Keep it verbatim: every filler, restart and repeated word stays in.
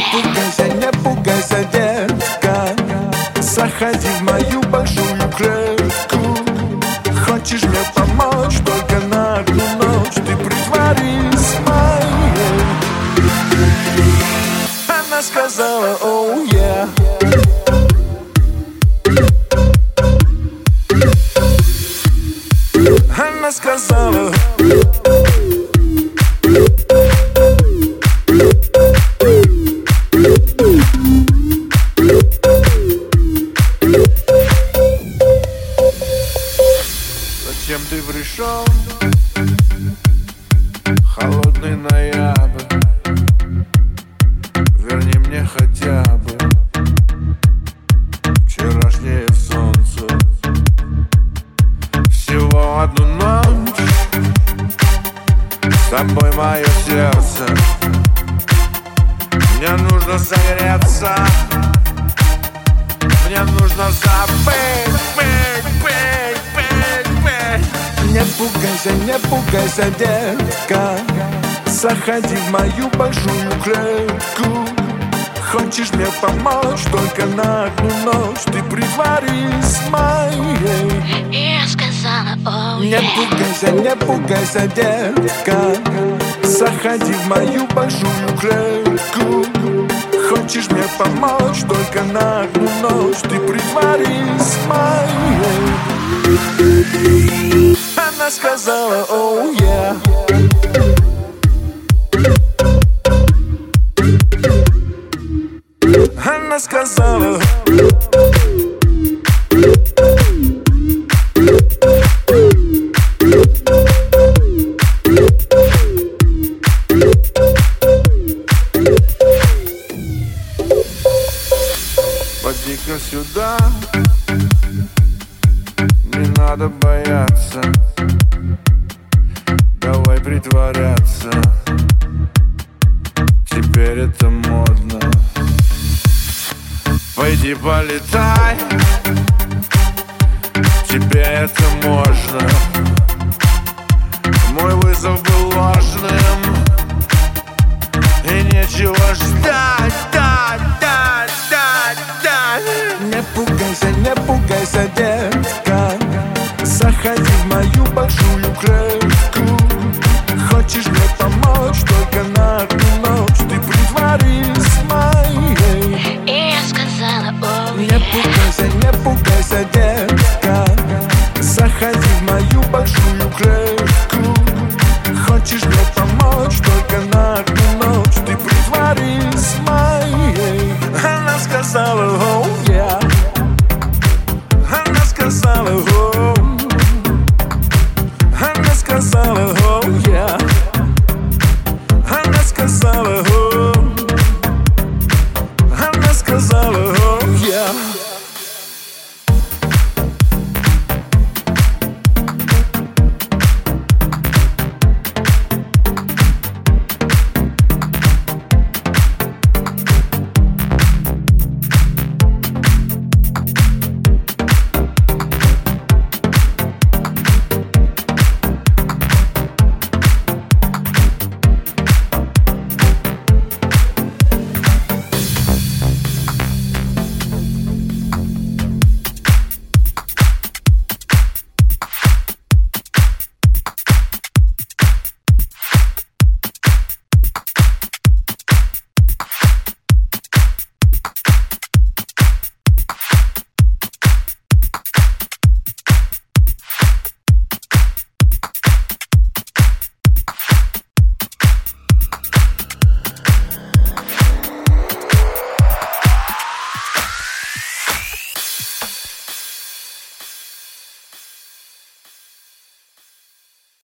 пугайся, не пугайся, детка, заходи в мою большую клетку. Хочешь мне помочь только на одну ночь, ты притворись моей. Она сказала, оу, yeah. Она сказала, зачем ты пришел? Холодный ноябрь, верни мне хотя бы вчерашнее солнце. Всего одну ночь с тобой мое сердце. Мне нужно согреться, мне нужно забыть, быть, быть, быть, быть. Не пугайся, не пугайся, детка, заходи в мою большую клетку. Хочешь мне помочь только на одну ночь, ты притворись моей. Я сказала, оу, не пугайся, не пугайся, детка, заходи в мою большую клетку. Хочешь мне помочь только на одну ночь, ты притворись моей. Она сказала, оу, yeah. Она сказала, поди-ка сюда, не надо бояться, давай притворяться, теперь это модно. Пойди полетай, тебе это можно. Мой вызов был ложным, и нечего ждать, ждать, ждать, ждать, ждать. Не пугайся, не пугайся, детка, заходи в мою большую клетку. Хочешь мне помочь только на одну ночь, ты притворись моей. я сказала, оу, не пугайся, не пугайся, детка, заходи в мою большую клетку. Хочешь мне помочь только на одну ночь, ты притворись моей. Она сказала, оу, yeah. Она сказала, оу. Она сказала, оу, yeah. Она сказала, оу. Она сказала, оу, yeah.